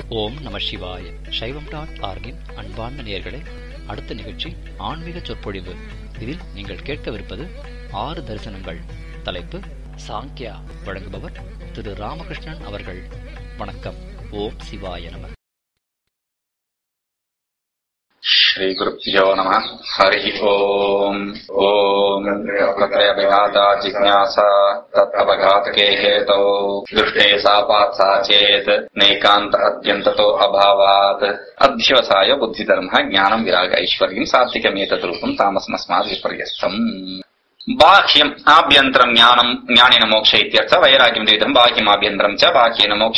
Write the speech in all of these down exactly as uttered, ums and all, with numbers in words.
ஓம் நம சிவாய. சைவம் டாட் ஆர்கின் அன்பார்ந்த நேயர்களே, அடுத்த நிகழ்ச்சி ஆன்மீக சொற்பொழிவு. இதில் நீங்கள் கேட்கவிருப்பது ஆறு தரிசனங்கள். தலைப்பு சாங்கியா. வழங்குபவர் திரு ராமகிருஷ்ணன் அவர்கள். வணக்கம். ஓம் சிவாய நம. ஸ்ரீ குருப்யோ நம. ஹரி ஓம். ஓம் தத்ரயபிகாதா ஜிக்ஞாசா தத்அபகாதகே ஹேதோ திருஷ்டே சாபாத்சா சேத் நைகாந்த அத்யந்ததோ அபாவாத் அத்யவசாய புத்திதர்ம ஞானம் விராக ஐஸ்வர்யம் சாத்விகமேதத் ரூபம் தாமசமஸ்மாத் விபர்யஸ்தம். பாஹ்யம் ஆபியந்தரம் ஞானம் ஞானேன மோக்ஷ இத்யர்த்தः. வைராகியம் द्विविधम् பாஹ்யம் ஆபியந்தரம் ச. பாஹ்யேன மோக்ஷ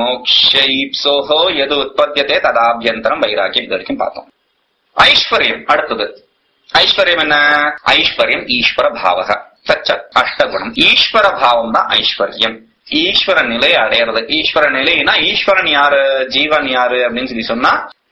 மோக்ஷைப்சோஹோ யது உற்பத்யதே ததாபியந்தரம் வைராகியம். இது வரைக்கும் பார்த்தோம். ஐஸ்வர்யம் அடுத்தது. ஐஸ்வர்யம் என்ன? ஐஸ்வர்யம் ஈஸ்வர பாவக சச்ச அஷ்டகுணம். ஈஸ்வர பாவம் தான் ஐஸ்வர்யம். ஈஸ்வர நிலையை அடையிறது. ஈஸ்வர நிலைனா ஈஸ்வரன் யாரு, ஜீவன் யாரு அப்படின்னு சொல்லி சொன்னா,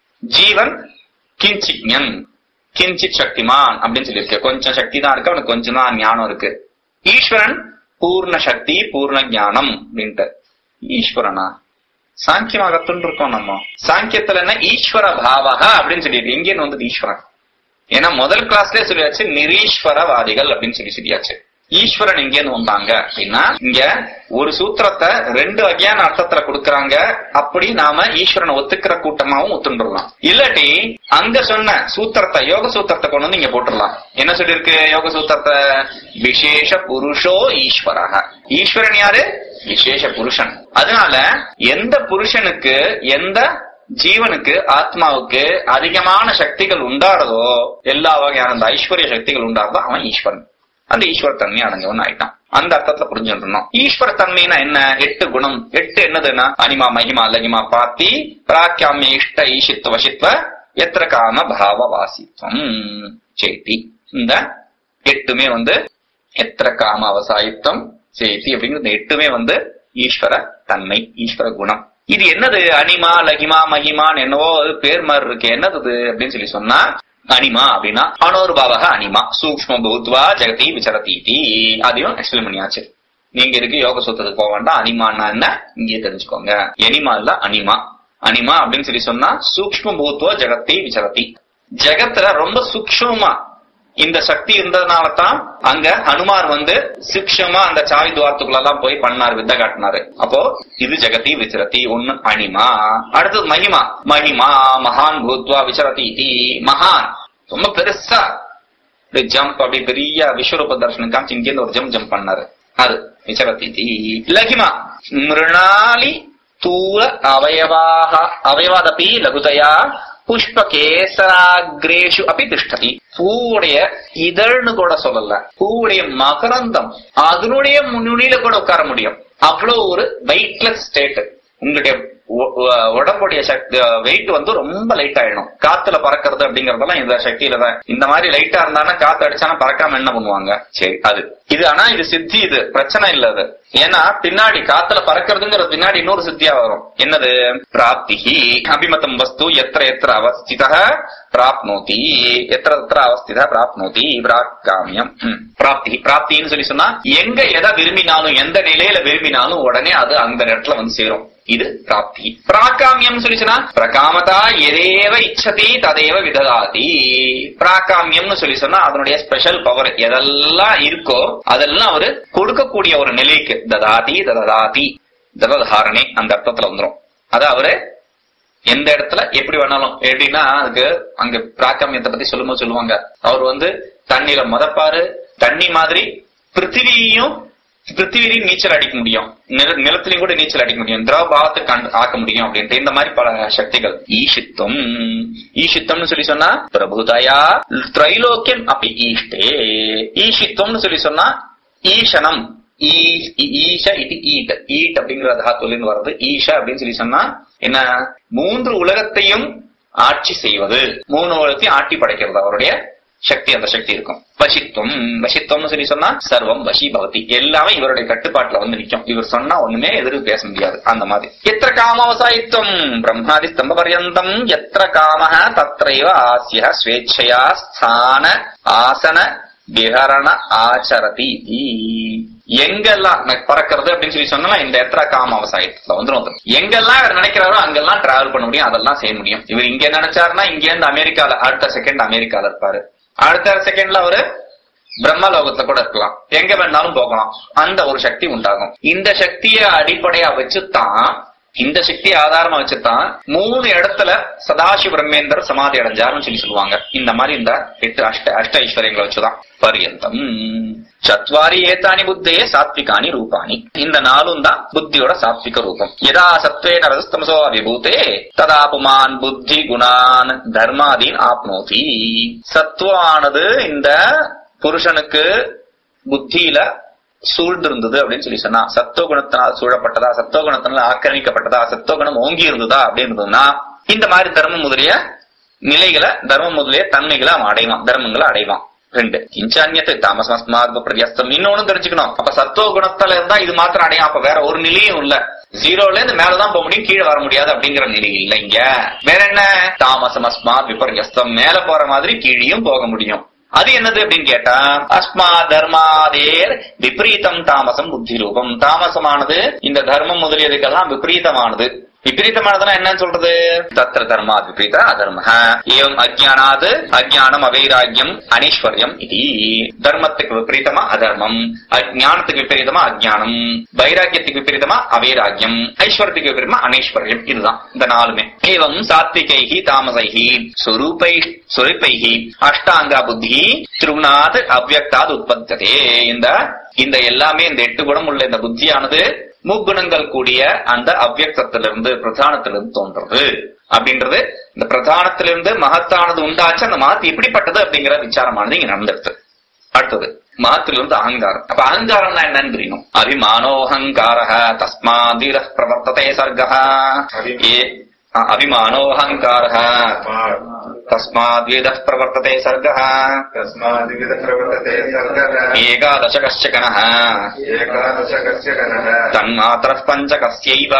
ஜீவன் கிஞ்சிஞன் கிஞ்சித் சக்திமான் அப்படின்னு சொல்லி இருக்கு. கொஞ்சம் சக்தி தான் இருக்கு, அவனுக்கு கொஞ்சம் தான் ஞானம் இருக்கு. ஈஸ்வரன் பூர்ண சக்தி பூர்ண ஞானம் அப்படின்ட்டு. ஈஸ்வரனா சாங்கியமாகத்துன்னு இருக்கோம் நம்ம. சாங்கியத்துல என்ன ஈஸ்வர பாவக அப்படின்னு சொல்லிட்டு எங்கேன்னு வந்து ஈஸ்வரன். ஏன்னா முதல் கிளாஸ்லயே சொல்லியாச்சு நிரீஸ்வரவாதிகள் அப்படின்னு சொல்லி சொல்லியாச்சு. ஈஸ்வரன் எங்கேன்னு வந்தாங்க அப்படின்னா, இங்க ஒரு சூத்திரத்தை ரெண்டு வகையான அர்த்தத்துல கொடுக்கறாங்க. அப்படி நாம ஈஸ்வரனை ஒத்துக்கிற கூட்டமாவும் ஒத்துண்டுலாம். இல்லாட்டி அங்க சொன்ன சூத்திரத்தை யோக சூத்திரத்தை கொண்டு வந்து இங்க போட்டுடலாம். என்ன சொல்லிருக்கு யோக சூத்திரத்தை? விசேஷ புருஷோ ஈஸ்வரக. ஈஸ்வரன் யாரு? விசேஷ புருஷன். அதனால எந்த புருஷனுக்கு எந்த ஜீவனுக்கு ஆத்மாவுக்கு அதிகமான சக்திகள் உண்டாறதோ, எல்லா வகையான அந்த ஐஸ்வர்ய சக்திகள் உண்டாறதோ அவன் ஈஸ்வரன். அந்த ஈஸ்வர தன்மை அடைஞ்சவன் ஆயிட்டான். அந்த அர்த்தத்துல புரிஞ்சுக்கணும். ஈஸ்வர தன்மைனா என்ன? எட்டு குணம். எட்டு என்னதுன்னா அனிமா மகிமா லகிமா பாத்தி பிராக்கியாமிய இஷ்ட ஈஷித்வ வசித்வ எத்திர காம பாவ வாசித்வம் சேத்தி. இந்த எட்டுமே வந்து எத்திர காம அவசாயித்வம் சேத்தி அப்படிங்கிறது எட்டுமே வந்து ஈஸ்வர தன்மை, ஈஸ்வர குணம். இது என்னது? அனிமா லகிமா மகிமான்னு என்னவோ பேர் மாதிரி இருக்கு. என்னது அப்படின்னு சொல்லி சொன்னா, அனிமா அப்படின்னா அனோர்பாவக அனிமா சூக்ஷ்ம பௌத்வா ஜெகதி விசரதீதி. அதையும் எக்ஸ்பிளைன் பண்ணியாச்சு. நீங்க இருக்கு யோக சூத்திரத்துக்கு போக வேண்டாம். அனிமான்னா என்ன இங்கே தெரிஞ்சுக்கோங்க. எனிமா இல்ல அனிமா. அனிமா அப்படின்னு சொல்லி சொன்னா சூக்ஷ்ம பௌத்வா ஜெகதி விசரதி. ஜெகத்துல ரொம்ப சூக்ஷ்மமா இந்த சக்தி இருந்ததுனாலதான் அங்க ஹனுமார் வந்து சூக்ஷ்மமா அந்த சாவி துவாரத்துக்குள்ள எல்லாம் போய் பண்ணாரு, வித்த காட்டினாரு. அப்போ இது ஜெகதி விசரதி ஒன்னு அனிமா. அடுத்தது மகிமா. மகிமா மகான் பூத்வா விசரதி. மகான் ரொம்ப பெருசா ஜம்ப், அப்படி பெரிய விஸ்வரூப தர்சனம் காமிச்சு இங்கே ஒரு ஜம்ப் ஜம்ப் பண்ணாரு, அது விசரதி. லகிமா மிருணாலி தூல அவயவாக அவயவாதபி லகுதயா புஷ்ப கேசராகிரேஷு அப்படி திஷ்டதி. பூவுடைய இதழ்னு கூட சொல்லல, பூவுடைய மகரந்தம் அதனுடைய முன்னிலையில கூட உட்கார முடியும். அவ்வளவு ஒரு வெயிட்லெஸ் ஸ்டேட். உங்களுடைய உடம்புடைய சக்தி வெயிட் வந்து ரொம்ப லைட் ஆயிடும். காத்துல பறக்கிறது அப்படிங்கறதெல்லாம் இந்த சக்தியில தான். இந்த மாதிரி லைட்டா இருந்தானா காத்து அடிச்சானா பறக்காம என்ன பண்ணுவாங்க? சரி, அது இது. ஆனா இது சித்தி, இது பிரச்சனை இல்ல. அது ஏன்னா பின்னாடி காத்துல பறக்கிறதுங்கிற பின்னாடி இன்னொரு சித்தியா வரும். என்னது? பிராப்தி. அபிமதம் வஸ்து எத்திர எத்திர அவஸ்தித பிராப்னோதி எத்திர எத்திர அவஸ்தித பிராப்னோதி பிராக்காமியம். பிராப்தி. பிராப்தின்னு சொல்லி சொன்னா எங்க எதை விரும்பினாலும் எந்த நிலையில விரும்பினாலும் உடனே அது அந்த இடத்துல வந்து சேரும். இது பிராப்தி. பிராக்காமியம் சொல்லி சொன்னா பிரகாமதா எதேவ இச்சதி ததேவ விததாதி. பிராக்காமியம்னு சொல்லி சொன்னா அதனுடைய ஸ்பெஷல் பவர் எதெல்லாம் இருக்கோ அதெல்லாம் அவரு கொடுக்கக்கூடிய ஒரு நிலைக்கு ததாதி ததாதி ததாதாரணே அந்த அர்த்தத்துல வந்துரும். அது அவரு எந்த இடத்துல எப்படி வேணாலும். எப்படின்னா அதுக்கு அங்க பிராக்காமியத்தை பத்தி சொல்லும்போது சொல்லுவாங்க, அவர் வந்து தண்ணியில மதப்பாரு, தண்ணி மாதிரி பிருத்திவியையும் பிருத்திவிலையும் நீச்சல் அடிக்க முடியும், நிலத்திலையும் கூட நீச்சல் அடிக்க முடியும், திரவ பாவத்துக்கு ஆக்க முடியும் அப்படின்ட்டு இந்த மாதிரி பல சக்திகள். ஈஷித்துவம். ஈஷித்தம்னு சொல்லி சொன்னா பிரபுதயா திரைலோக்கியம் அப்படி ஈஷ்டே. ஈஷித்துவம்னு சொல்லி சொன்னா ஈசனம். ஈஷ இது ஈட். ஈட் அப்படிங்கிற தாத்துல வர்றது. ஈஷ அப்படின்னு சொல்லி சொன்னா என்ன? மூன்று உலகத்தையும் ஆட்சி செய்வது, மூணு உலகத்தையும் ஆட்டி படைக்கிறது அவருடைய சக்தி. அந்த சக்தி இருக்கும். வசித்துவம். வசித்துவம்னு சொல்லி சொன்னா சர்வம் வசி பவதி. எல்லாமே இவருடைய கட்டுப்பாட்டுல வந்து நிற்கும். இவர் சொன்னா ஒண்ணுமே எதிர்த்து பேச முடியாது. அந்த மாதிரி. எத்திர காமவசாயித்வம் பிரம்மாதி ஸ்தம்ப பர்யந்தம் எத்திர காமஹ தத்ரைவ ஆஸ்ய ஸ்வேச்சையா ஸ்தான ஆசன விஹரண ஆச்சரதி. எங்கெல்லாம் பறக்கிறது அப்படின்னு சொல்லி சொன்னா இந்த இடத்துல காம அவசாயத்துல வந்துடும். எங்கெல்லாம் இவர் நினைக்கிறாரோ அங்கெல்லாம் டிராவல் பண்ண முடியும், அதெல்லாம் செய்ய முடியும். இவர் இங்க நினைச்சாருன்னா இங்க இருந்து அமெரிக்கால அடுத்த செகண்ட் அமெரிக்கால இருப்பாரு, அடுத்த செகண்ட்ல அவரு பிரம்மலோகத்துல கூட இருக்கலாம், எங்க வேணாலும் போகலாம். அந்த ஒரு சக்தி உண்டாகும். இந்த சக்தியை அடிப்படையா வச்சுதான், இந்த சக்தியை ஆதாரமா வச்சுதான் மூணு இடத்துல சதாசிவ பிரம்மேந்தர் சமாதி அடைஞ்சாருன்னு சொல்லி சொல்லுவாங்க. இந்த மாதிரி இந்த எட்டு அஷ்ட அஷ்ட ஐஸ்வர்யங்களை வச்சுதான் பரியந்தம். சத்வாரி ஏத்தானி புத்தே சாத்விகானி ரூபானி. இந்த நாளும் தான் புத்தியோட சாத்விக ரூபம். யதா சத்வே நரதஸ்தமசோ அபிபூதே ததா புமான் புத்தி குணான் தர்மாதீன் ஆப்னோதி. சத்துவானது இந்த புருஷனுக்கு புத்தியில சூழ்ந்திருந்தது அப்படின்னு சொல்லி சொன்னா, சத்துவகுணத்தினால் சூழப்பட்டதா, சத்துவகுணத்தினால் ஆக்கிரமிக்கப்பட்டதா, சத்துவகுணம் ஓங்கி இருந்ததா அப்படின்னு இருந்ததுன்னா இந்த மாதிரி தர்மம் முதலிய நிலைகளை, தர்மம் முதலிய தன்மைகளை அவன் அடைவான், தர்மங்களை அடைவான். ரெண்டு கிஞ்சான்யத்தை தாமசமஸ்மாத் பிரத்யஸ்தம். இன்னொன்னு தெரிஞ்சுக்கணும், அப்ப சத்துவ குணத்துல இருந்தா இது மாத்திரம் அடையும், அப்ப வேற ஒரு நிலையும் இல்ல. ஜீரோல இருந்து மேலதான் போக முடியும், கீழே வர முடியாது அப்படிங்கிற நிலை இல்ல. இங்க வேற என்ன, தாமசமஸ்மாத் விபர்யஸ்தம், மேல போற மாதிரி கீழியும் போக முடியும். அது என்னது அப்படின்னு கேட்டா, அஸ்மா தர்மாதேர் விபரீதம் தாமசம் புத்தி ரூபம். தாமசமானது இந்த தர்மம் முதலியதுக்கெல்லாம் விபரீதமானது. விபரீதமானதுன்னா என்னன்னு சொல்றது, தத்திர தர்மாத் விபரீத அதர்ம ஏவம் அஜ்ஞானாத் அஜ்ஞானம் அவைராக்கியம் அனீஸ்வர்யம் இது. தர்மத்துக்கு விபரீதமா அதர்மம், ஞானத்துக்கு விபரீதமா அஜ்ஞானம், வைராக்கியத்துக்கு விபரீதமா அவைராக்கியம், ஐஸ்வர்யத்துக்கு விபரீதமா அனீஸ்வர்யம். இதுதான் இந்த நாலுமே. ஏவம் சாத்விகைஹி தாமசைஹி சுரூபை சுரூபைஹி அஷ்டாங்க புத்தி திருநாத் அவ்யக்தாத் உற்பத்ததே. இந்த இந்த எல்லாமே இந்த எட்டு குணம் உள்ள இந்த புத்தியானது முக்குணங்கள் கூடிய அந்த அவ்யக்தத்திலிருந்து பிரதானத்திலிருந்து தோன்றது அப்படின்றது. இந்த பிரதானத்திலிருந்து மகத்தானது உண்டாச்சு, அந்த மகத்து எப்படிப்பட்டது அப்படிங்கிற விசாரமானது இங்க நடந்துருது. அடுத்தது மகத்திலிருந்து அகங்காரம். அப்ப அகங்காரம்னா என்னன்னு தெரியணும். அபிமானோஹங்கார தஸ்மாதீர பிரவர்த்ததே சர்கஹ. அபிமானோஹங்கார தஸ்மாத்வேத பிரவர்த்ததே சர்கஹ. ஏகாதசகஸ்ய கணஹ தன்மாத்ரः பஞ்சகஸ்யைவ.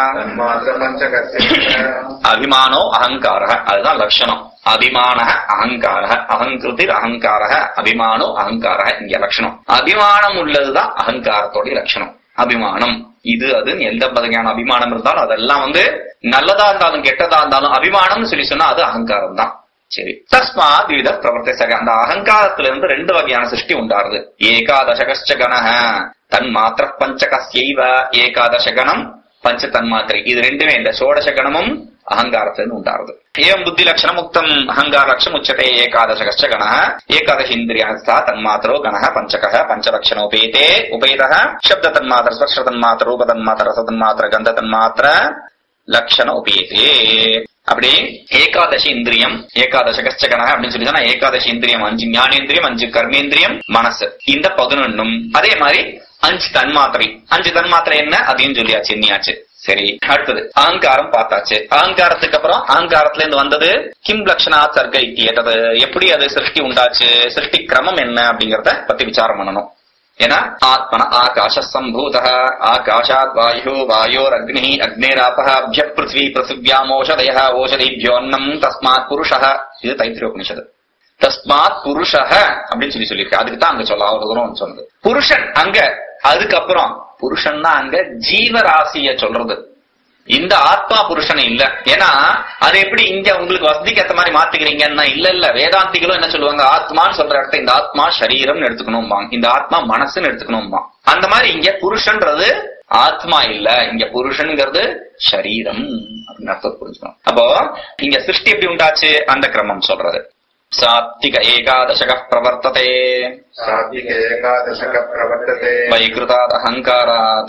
அபிமானோ அகங்காரः, அதுதான் லட்சணம். அபிமான அகங்கார அகங்கிருதி அகங்கார அபிமானோ அகங்கார இங்க லட்சணம். அபிமானம் உள்ளதுதான் அகங்காரத்தோடைய லட்சணம். அபிமானம் இது அது எந்த வகையான அபிமானம் இருந்தாலும் அதெல்லாம் வந்து நல்லதா இருந்தாலும் கெட்டதா இருந்தாலும் அபிமானம்னு சொல்லி சொன்னா அது அகங்காரம் தான். சரி, தஸ்மாத் விவித பிரவர்த்தக. அந்த அகங்காரத்துல இருந்து ரெண்டு வகையான சிருஷ்டி உண்டாருது. ஏகாதசகஸ்ச கணஹ தன்மாத்திர பஞ்சகஸ்யைவ. ஏகாதசகணம் பஞ்ச தன்மாத்திரை, இது ரெண்டுமே இந்த சோடச கணமும் அகங்காரத்திலிருந்து உண்டாருது. ஏவம் புத்தி லட்சணம் முக்தம் அகங்கார லட்சணம் உச்சதே. ஏகாதசகஸ்ச கணஹ ஏகாதசி இந்திரியாஸ்தா தன்மாத்திரோ கணஹ பஞ்சகஹ பஞ்சலட்சணோபேதே உபேதஹ சப்த தன்மாத்திர ஸ்பர்ஷ தன்மாத்திர ரூப தன்மாத்திர ரச தன்மாத்திர கந்த தன்மாத்திர லட்சண உபேதே. அப்படி ஏகாதசி இந்திரியம் ஏகாதசகஸ்ச கணஹ அப்படின்னு சொல்லி சொன்னா ஏகாதசி இந்திரியம் அஞ்சு ஞானேந்திரியம், அஞ்சு கர்மேந்திரியம், மனசு, இந்த பதினொன்னும். அதே மாதிரி அஞ்சு தன்மாத்திரை. அஞ்சு தன்மாத்திரை என்ன அதையும் சொல்லியாச்சு, எண்ணியாச்சு. சரி, அடுத்தது அகங்காரம் பார்த்தாச்சு. அகங்காரத்துக்கு அப்புறம் அகங்காரத்துல இருந்து வந்தது கிம் லட்சணா சர்க்க இத்தியது, எப்படி அது சிருஷ்டி உண்டாச்சு, சிருஷ்டி கிரமம் என்ன அப்படிங்கறத பத்தி விசாரம் பண்ணணும். ஏன்னா ஆத்மன ஆகாஷ சம்பூத ஆகாஷாத் வாயு வாயோர் அக்னி அக்னேராபஹ அப்ய பிருத்வி பிருத்திவ்யாம் ஓஷதய ஓஷதிபியோன்னம் தஸ்மாத் புருஷஹ. இது தைத்திரியோபனிஷது. தஸ்மாத் புருஷஹ அப்படின்னு சொல்லி சொல்லியிருக்கு. அதுக்கு தான் அங்க சொல்ல அவ்வளவு தூரம் சொன்னது. புருஷன் அங்க, அதுக்கப்புறம் புருஷன்னா அங்க ஜீவராசிய சொல்றது, இந்த ஆத்மா புருஷன் இல்ல. ஏன்னா அது எப்படி இங்க உங்களுக்கு வசதிக்கு ஏத்த மாதிரி மாத்திக்கிறீங்கன்னா இல்ல இல்ல. வேதாந்திகளும் என்ன சொல்லுவாங்க, ஆத்மான்னு சொல்ற இடத்த இந்த ஆத்மா சரீரம்னு எடுத்துக்கணும்பா, இந்த ஆத்மா மனசுன்னு எடுத்துக்கணும்பா. அந்த மாதிரி இங்க புருஷன்றது ஆத்மா இல்ல, இங்க புருஷன்ங்கிறது சரீரம் அப்படின்னு அர்த்தம் புரிஞ்சுக்கணும். அப்போ இங்க சிருஷ்டி எப்படி உண்டாச்சு அந்த கிரமம் சொல்றது. சாத்விக ஏகாதசக பிரவர்த்ததே. சாத்விக ஏகாதசக பிரவர்த்ததே. வைகிருதாத் அஹங்காராத்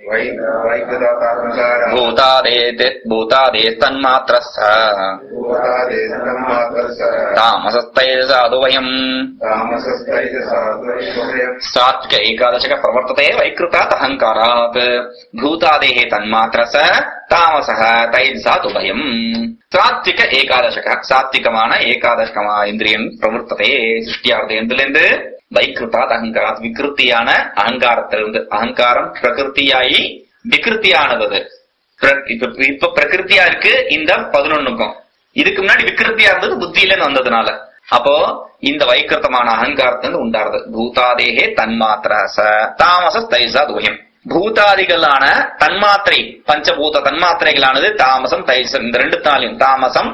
வைகிருதாத் அஹங்காராத் பூதாதே பூதாதே தன்மாத்ரஸ்ஸ பூதாதே தன்மாத்ரஸ்ஸ தாமசஸ்தைஜசாதுவயம். தாமசஸ்தைஜசாதுவயம். சாத்விக ஏகாதசக பிரவர்த்ததே வைகிருதாத் அஹங்காராத் பூதாதே தன்மாத்ரஸ்ஸ தாமசஹ தைஜசாதுவயம். சாத்விக ஏகாதசக, சாத்விகமான ஏகாதசகமா இந்திரியன் பிரவர்த்ததே சிருஷ்டியாவது எந்திலிருந்து வைகிருதாத் அகங்காராத் விகிருத்தியான அகங்காரத்திலிருந்து. அகங்காரம் பிரகிருத்தியாயி விகிருத்தியானது. இப்ப பிரகிருத்தியா இருக்கு இந்த பதினொன்னுக்கும். இதுக்கு முன்னாடி விகிருத்தியா இருந்தது புத்தியில வந்ததுனால. அப்போ இந்த வைக்கிருத்தமான அகங்காரத்திலிருந்து உண்டாருது. பூதாதேகே தன்மாத்திர ச தாமச தைசா துஹிம். பூதாதிகளான தன்மாத்திரை பஞ்சபூத தன்மாத்திரைகளானது தாமசம் தைசம், இந்த ரெண்டு தாலையும் தாமசம்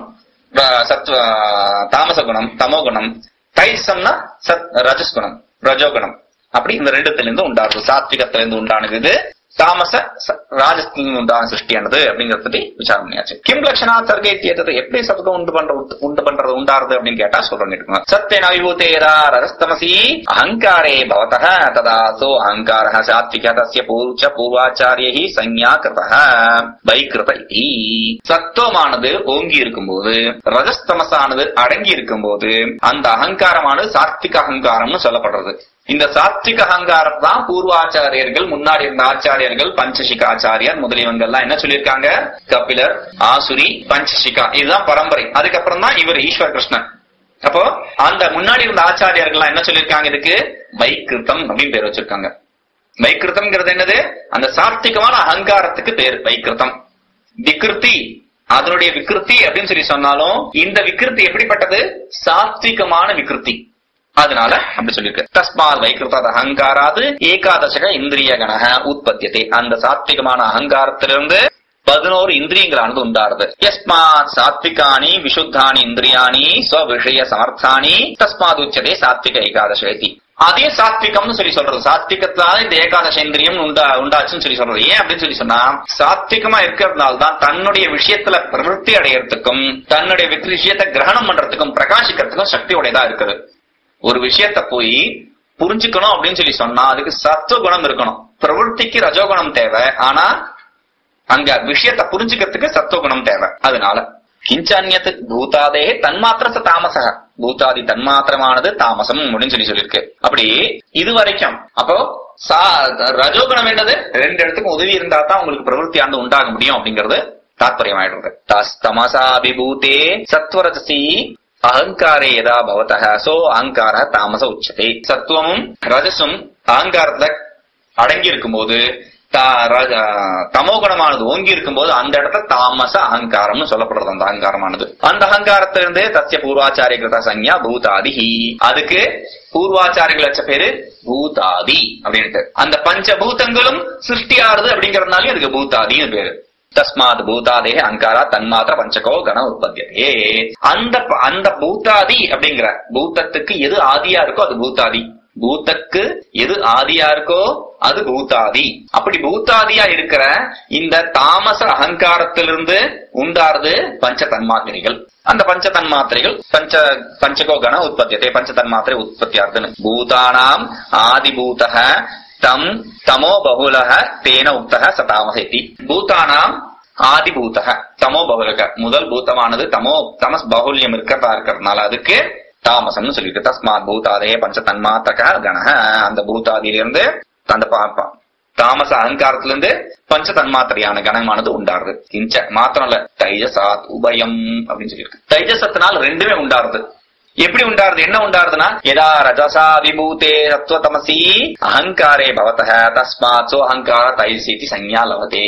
சத்வ தாமச குணம் தமோ குணம், தைசம்னா சத் ரஜஸ்குணம் ரஜோகுணம். அப்படி இந்த ரெண்டுத்திலிருந்து உண்டாருது. சாத்விகத்திலிருந்து உண்டானது இது, தாமச ராஜஸ்திலிருந்து உண்டான சிருஷ்டியானது அப்படிங்கறத பத்தி விசாரம் பண்ணியாச்சு. கிம் லட்சணா சர்க்கேத்தியத்தை எப்படி சத்துக்கம் உண்டு பண்ற உண்டு பண்றது உண்டாருது அப்படின்னு கேட்டா சொல்றேன். சத்யன விபூதேரா ரஜஸ்தமசி அகங்காரே பவதः ததா சோ அகங்காரः சாத்விக தஸ்ய பூர்வ பூர்வாச்சாரியைஹி சஞ்ஞா கிருதः வைகிருத இதி. சத்துவமானது ஓங்கி இருக்கும்போது, ரஜஸ்தமசானது அடங்கி இருக்கும்போது அந்த அகங்காரமானது சாத்விக அகங்காரம்னு சொல்லப்படுறது. இந்த சாத்விக அகங்காரம் தான் பூர்வாச்சாரியர்கள், முன்னாடி இருந்த ஆச்சாரியர்கள், பஞ்சசிகாச்சாரியர் முதலியவங்க எல்லாம் என்ன சொல்லியிருக்காங்க? கபிலர், ஆசுரி, பஞ்சசிகா, இதுதான் பரம்பரை. அதுக்கப்புறம் தான் இவர் ஈஸ்வர் கிருஷ்ணன். அப்போ அந்த முன்னாடி இருந்த ஆச்சாரியர்கள் என்ன சொல்லியிருக்காங்க? இதுக்கு வைகிருத்தம் அப்படின்னு பேர் வச்சிருக்காங்க. வைகிருத்தம்ங்கிறது என்னது? அந்த சாத்விகமான அகங்காரத்துக்கு பேர் வைகிருத்தம். விகிருத்தி, அதனுடைய விகிருத்தி அப்படின்னு சொல்லி சொன்னாலும் இந்த விகிருத்தி எப்படிப்பட்டது? சாத்விகமான விகிருத்தி. அதனால அப்படி சொல்லியிருக்கு. தஸ்மாத் வைகிருத அகங்காராது ஏகாதசக இந்திரிய கணக உற்பத்தியதே. அந்த சாத்விகமான அகங்காரத்திலிருந்து பதினோரு இந்திரியங்களானது உண்டாருது. யஸ்மாத் சாத்விகானி விசுத்தானி இந்திரியாணி ஸ்வவிஷய சமர்த்தானி தஸ்மாத் உச்சதே சாத்விக ஏகாதசி. அதே சாத்விகம்னு சொல்லி சொல்றது. சாத்விகத்தால இந்த ஏகாதச இந்திரியம் உண்டா உண்டாச்சுன்னு சொல்லி சொல்றது. ஏன் அப்படின்னு சொல்லி சொன்னா, சாத்விகமா இருக்கிறதுனால தான் தன்னுடைய விஷயத்துல பிரவருத்தி அடையறதுக்கும் தன்னுடைய விஷயத்தை கிரகணம் பண்றதுக்கும் பிரகாசிக்கிறதுக்கும் சக்தியோடதா இருக்குது. ஒரு விஷயத்த போய் புரிஞ்சுக்கணும் அப்படின்னு சொல்லி சொன்னா அதுக்கு சத்துவ குணம் இருக்கணும். பிரவருத்திக்கு ரஜோகுணம் தேவை, ஆனா அங்க விஷயத்த புரிஞ்சுக்கிறதுக்கு சத்துவ குணம் தேவை. அதனால கிஞ்சன்யத் பூதாதே தன்மாத்திர தாமசக, பூதாதி தன்மாத்திரமானது தாமசம் அப்படின்னு சொல்லி சொல்லியிருக்கு. அப்படி இது வரைக்கும் அப்போ ரஜோகுணம் என்னது? ரெண்டு இடத்துக்கும் உதவி இருந்தா தான் உங்களுக்கு பிரவருத்தி ஆண்டு உண்டாக முடியும் அப்படிங்கிறது தாத்பரியமாயிடுறது. தமசாபிபூதே சத்வரஜசி அகங்காரே எதா பவதः சோ அகங்கார தாமச உச்சதே. சத்துவமும் ரஜசும் அகங்காரத்துல அடங்கி இருக்கும் போது, தமோகுணமானது ஓங்கி இருக்கும் போது அந்த இடத்துல தாமச அகங்காரம்னு சொல்லப்படுறது. அந்த அகங்காரமானது அந்த அகங்காரத்திலிருந்து தஸ்ய பூர்வாச்சாரிய கிருத சஞ்ஞா பூதாதி. அதுக்கு பூர்வாச்சாரிகள் வச்ச பேரு பூதாதி அப்படின்ட்டு. அந்த பஞ்சபூதங்களும் சிருஷ்டியாருது அப்படிங்கறதுனாலே அதுக்கு பூதாதின்னு பேரு. தஸ்மாத் பூதாதே அங்காரா தன்மாத்திர பஞ்சகோ கண உற்பத்தியே. அந்த அந்த பூதாதி அப்படிங்கிற பூத்தத்துக்கு எது ஆதியா இருக்கோ அது பூதாதி, பூத்தக்கு எது ஆதியா இருக்கோ அது பூதாதி. அப்படி பூதாதியா இருக்கிற இந்த தாமச அகங்காரத்திலிருந்து உண்டாருது பஞ்ச தன்மாத்திரைகள். அந்த பஞ்ச தன்மாத்திரைகள் பஞ்ச பஞ்சகோ கண உற்பத்தியே, பஞ்ச தன்மாத்திரை உற்பத்தியாருதுன்னு. பூதானாம் ஆதிபூதக தம் தமோ பகுலக தேன உக்தக சதாமசேதி. பூதானாம் ஆதிபூதக தமோ பகுலக, முதல் பூத்தமானது தமோ தமஸ் பகுல்யம் இருக்கிறதா இருக்கிறதுனால அதுக்கு தாமசம்னு சொல்லிட்டு. தஸ்மாத் பூதாதே பஞ்ச தன்மாத்திரக கணக, அந்த பூதாதியிலிருந்து அந்த தாமச அகங்காரத்திலிருந்து பஞ்ச தன்மாத்திரையான கணமானது உண்டாருது. கிஞ்ச மாத்திரம் இல்ல, தைஜசாத் உபயம் அப்படின்னு சொல்லியிருக்கு. தைஜசத்தினால் ரெண்டுமே உண்டாருது. எப்படி உண்டாருது? என்ன உண்டாருதுன்னா, எதா ரஜசா விபூதே சத்வதமசி அகங்காரே பவதः தஸ்மாத் சோ அகங்கார தைஜசீதி சஞ்ஞா லவதே.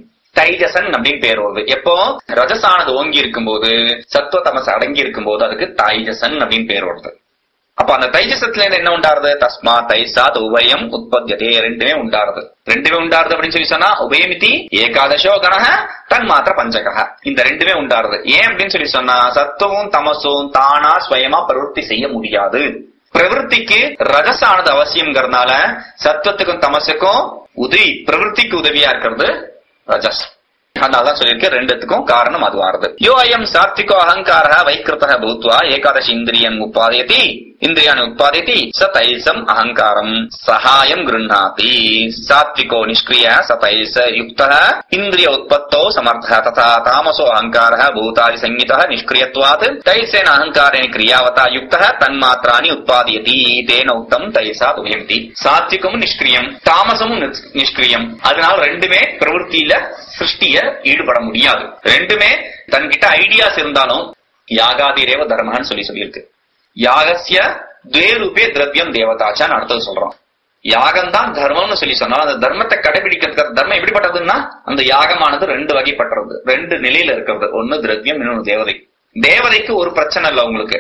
தைஜசன் அப்படின்னு பேர் வருது. எப்போ ரஜசானது ஓங்கி இருக்கும் போது, சத்துவ தமசு அடங்கி இருக்கும் போது அதுக்கு தைஜசன் அப்படின்னு பேர் வருது. அப்ப அந்த தைஜசத்துல இருந்து என்ன உண்டாருது? தஸ்மா தைசாத் உபயம் உற்பத்தியதே. ரெண்டுமே உண்டாருது. ரெண்டுமே உண்டாருது அப்படின்னு சொல்லி சொன்னா உபயமிதி ஏகாதசோ கணக தன்மாத்திர பஞ்சகா, இந்த ரெண்டுமே உண்டாருது. ஏன் அப்படின்னு சொல்லி சொன்னா, சத்துவமும் தமசும் தானா ஸ்வயமா பிரவருத்தி செய்ய முடியாது. பிரவருத்திக்கு ரஜசானது அவசியம்ங்கிறதுனால சத்துவத்துக்கும் தமசுக்கும் உதவி, பிரவருத்திக்கு உதவியா இருக்கிறது ரஜஸ். அதனாலதான் சொல்லியிருக்க ரெண்டுத்துக்கும் காரணம் அது வாருது. யோ அயம் சாத்விகோ அகங்கார வைக்கிருத பூத்வா ஏகாதசி இந்திரியம் உபாதயதி இந்திரியாணி உற்பத்தி ச தைசம் அகங்காரம் சகாயம் கிருண்ணாதி. சாத்விகோ நிஷ்கிரிய ச தைச யுக்தः இந்திரிய உற்பத்தோ சமர்த்தः ததா தாமசோ அகங்காரः பூதாதி சஞ்ஞிதः நிஷ்கிரியத்வாத் தைசேன அகங்காரேன கிரியாவதா யுக்தः தன்மாத்ராணி உற்பத்தியதி தேன உக்தம் தைசா துயந்தி. சாத்விகமும் நிஷ்கிரியம், தாமசமும் நிஷ்கிரியம். அதனால ரெண்டுமே பிரவருத்தியில சிருஷ்டிய ஈடுபட முடியாது. ரெண்டுமே தன்கிட்ட ஐடியாஸ் இருந்தாலும் யாகாதிரேவ தர்மன்னு சொல்லி சொல்லியிருக்கு. யாகசிய துவே ரூபே திரவியம் தேவதாச்சான்னு அடுத்தது சொல்றோம். யாகம் தான் தர்மம்னு சொல்லி சொன்னாலும் அந்த தர்மத்தை கடைபிடிக்கிறதுக்கு தர்மம் எப்படிப்பட்டதுன்னா, அந்த யாகமானது ரெண்டு வகைப்பட்டது, ரெண்டு நிலையில இருக்கிறது. ஒன்னு திரவியம், இன்னொன்னு தேவதை. தேவதைக்கு ஒரு பிரச்சனை இல்ல உங்களுக்கு.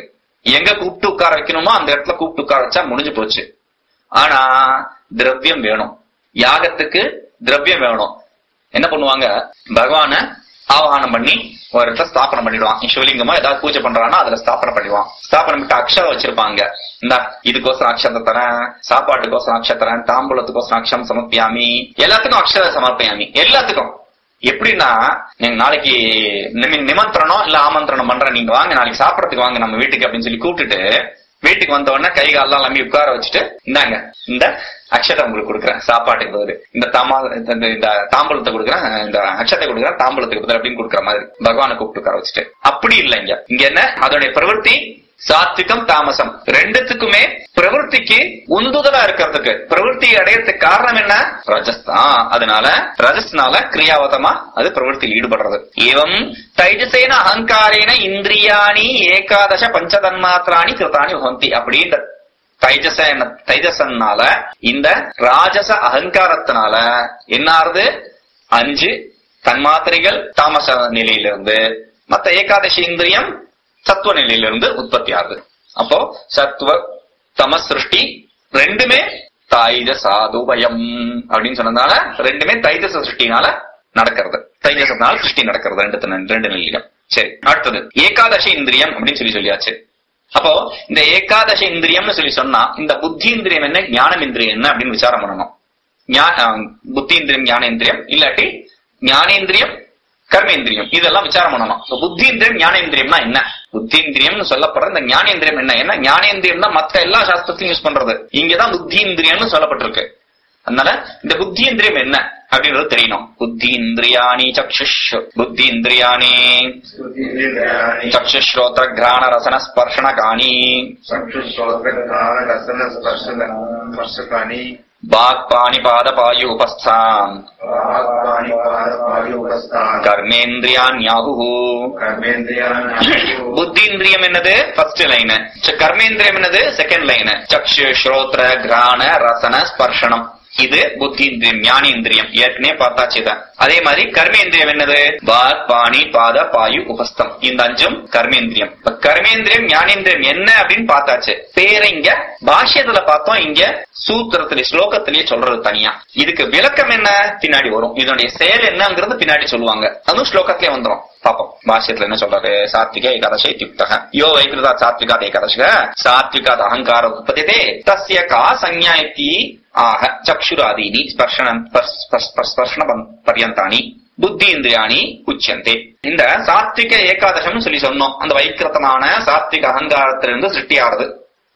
எங்க கூப்பிட்டு உட்கார வைக்கணுமோ அந்த இடத்துல கூப்பிட்டு உட்கார வச்சா முடிஞ்சு போச்சு. ஆனா திரவியம் வேணும், யாகத்துக்கு திரவியம் வேணும். என்ன பண்ணுவாங்க, பகவான ஆவாகனம் பண்ணி ஒரு இடத்துல ஸ்தாபனம் பண்ணிடுவான். சிவலிங்கமா ஏதாவது பூஜை பண்றான்னா அதுல ஸ்தாபனம் பண்ணிடுவான். ஸ்தாபனம் விட்டு அக்ஷரம் வச்சிருப்பாங்க. இந்த இதுக்கோசரம் அக்ஷரத்தை தரேன், சாப்பாட்டுக்கோசரம் அக்ஷரம் தரேன், தாம்பூலத்துக்கோசரம் அக்ஷரம் சமர்ப்பியாமி, எல்லாத்துக்கும் அக்ஷர சமர்ப்பியாமி. எல்லாத்துக்கும் எப்படின்னா, நீங்க நாளைக்கு நிமந்திரணம் இல்ல ஆமந்திரணம் பண்ற, நீங்க வாங்க நாளைக்கு சாப்பிடறதுக்கு வாங்க நம்ம வீட்டுக்கு அப்படின்னு சொல்லி கூப்பிட்டுட்டு வீட்டுக்கு வந்த உடனே கை காலெல்லாம் நம்பி உட்கார வச்சுட்டு, இந்தாங்க இந்த அக்ஷரம் உங்களுக்கு கொடுக்குறேன் சாப்பாட்டுக்கு பதில், இந்த தாமா இந்த தாம்பூலத்தை கொடுக்குறேன், இந்த அக்ஷத்தை கொடுக்குறேன் தாம்பூலத்துக்கு பதில் அப்படின்னு கொடுக்குற மாதிரி பகவானை கூப்பிட்டு உட்கார வச்சுட்டு. அப்படி இல்லைங்க, இங்க என்ன அதோடைய பிரவൃத்தி சாத்விகம் தாமசம் ரெண்டுத்துக்குமே பிரவൃத்திக்கு உந்துதலா இருக்கிறதுக்கு, பிரவൃத்தி அடையறதுக்கு காரணம் என்ன, ரஜஸ் தான். அதனால ரஜஸ்னால கிரியாவதமா அது பிரவൃத்தியில் ஈடுபடுறது. ஏவம் தைஜசேன அகங்காரேன இந்திரியாணி ஏகாதச பஞ்சதன்மாத்திராணி கிருத்தாணி பவந்தி. அப்படின்ற தைஜச தைஜசன்னால இந்த ராஜச அகங்காரத்தினால என்ன ஆறுது, அஞ்சு தன்மாத்திரைகள் தாமச நிலையிலிருந்து, மத்த ஏகாதசி இந்திரியம் சத்துவ நிலையிலிருந்து உற்பத்தி ஆகுது. அப்போ சத்துவ தம சிருஷ்டி ரெண்டுமே தைஜசாதுபயம் அப்படின்னு சொன்னதுனால ரெண்டுமே தைஜச சிருஷ்டினால நடக்கிறது, தைஜசத்தினால சிருஷ்டி நடக்கிறது ரெண்டு ரெண்டு நிலையிலும். சரி, அடுத்தது ஏகாதசி இந்திரியம் அப்படின்னு சொல்லி சொல்லியாச்சு. அப்போ இந்த ஏகாதசி இந்திரியம்னு சொல்லி சொன்னா இந்த புத்தி இந்திரியம் என்ன, ஞானம் இந்திரியம் என்ன அப்படின்னு விசாரம் பண்ணணும். புத்தி இந்திரியம் ஞானேந்திரியம், இல்லாட்டி ஞானேந்திரியம் கர்மேந்திரியம், இதெல்லாம் விசாரம் பண்ணணும். புத்தீந்திரியம் ஞானேந்திரியம்னா என்ன, புத்தீந்திரியம்னு சொல்லப்படுற இந்த ஞானேந்திரியம் என்ன, என்ன ஞானேந்திரியம் தான் மத்த எல்லா சாஸ்திரத்தையும் யூஸ் பண்றது, இங்கதான் புத்தீந்திரியம்னு சொல்லப்பட்டிருக்கு. அதனால இந்த புத்தீந்திரியம் என்ன அப்படின்றது தெரியணும். புத்தீந்திரியாணி சக்ஷுஷ் புத்தீந்திரியாணி சக்ஷுஸ்ரோத்ர கிராண ரசன ஸ்பர்ஷணகாணி வாக் பாணிபாத பாயு உபஸ்தான் கர்மேந்திரியான்யாஹு. புத்தீந்திரியம் என்னது, ஃபர்ஸ்ட் லைன். கர்மேந்திரியம் என்னது, செகண்ட் லைன். சக்ஷு ஸ்ரோத்ர கிராண ரசன ஸ்பர்ஷனம், இது புத்தீந்திரியம் ஞானேந்திரியம், ஏற்கனவே பார்த்தாச்சுதான். அதே மாதிரி கர்மேந்திரியம் என்னது, வாக் பாணி பாத பாயு உபஸ்தம், இந்த அஞ்சும் கர்மேந்திரியம். கர்மேந்திரியம் ஞானேந்திரியம் என்ன அப்படின்னு பார்த்தாச்சு. பேரை இங்க பாஷ்யத்துல பார்த்தோம், இங்க சூத்திரத்திலே ஸ்லோகத்திலேயே சொல்றது தனியா. இதுக்கு விளக்கம் என்ன பின்னாடி வரும், இதனுடைய செயல் என்னங்கிறது பின்னாடி சொல்லுவாங்க, அதுவும் ஸ்லோகத்திலே வந்துடும். பாப்போம் பாஷ்யத்துல என்ன சொல்றாரு. சாத்விக ஏகாதசி இத்யுக்தஹ யோ வைகிருதா சாத்விகாத் ஏகாதசிக சாத்விகாத் அகங்கார உற்பத்திதே தஸ்ய கா சஞ்ஞா இத்தி ஆக சக்ஷுராதீனி ஸ்பர்ஷனம் ஸ்பர்ஷன பர்யந்தானி புத்தீந்திரியாணி உச்சந்தே. இந்த சாத்விக ஏகாதசம் சொல்லி சொன்னோம், அந்த வைக்கிரத்தமான சாத்விக அகங்காரத்திலிருந்து சிருஷ்டியாகிறது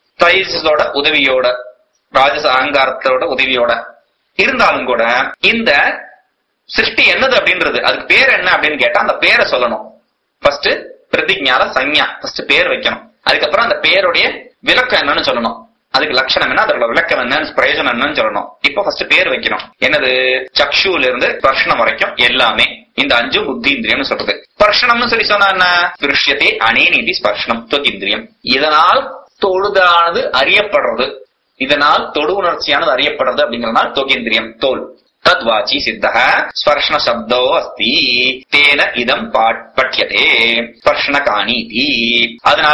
தைஜஸோட உதவியோட, ராஜச அகங்காரத்தோட உதவியோட. இருந்தாலும் கூட இந்த சிருஷ்டி என்னது அப்படின்றது, அதுக்கு பேர் என்ன அப்படின்னு கேட்டா அந்த பேரை சொல்லணும். ஃபர்ஸ்ட் பிரதிஜ்ஞால சஞ்ஞா, ஃபர்ஸ்ட் பேர் வைக்கணும். அதுக்கப்புறம் அந்த பேருடைய விளக்கம் என்னன்னு சொல்லணும், அதுக்கு லட்சணம் என்ன, அதோட விளக்கம் என்ன, பிரயோஜனம் என்னன்னு சொல்லணும். இப்ப ஃபர்ஸ்ட் பேர் வைக்கணும். என்னது, சக்ஷுல இருந்து ஸ்பர்ஷனம் வரைக்கும் எல்லாமே இந்த அஞ்சு புத்தீந்திரியம் சொல்றது. ஸ்பர்ஷனம்னு சொல்லி சொன்னா என்ன, திருஷ்யத்தை அனேநீதி ஸ்பர்ஷனம் தொகிந்திரியம், இதனால் தொழுதானது அறியப்படுறது, இதனால் தொடு உணர்ச்சியானது அறியப்படுறது அப்படிங்கறதுனால தொகேந்திரியம் தோல். தத்வாச்சி சித்தஹ ஸ்பர்ஷன சப்தோ அஸ்தி தேன இதம் பட்யதே ஸ்பர்ஷனகானி. அதனால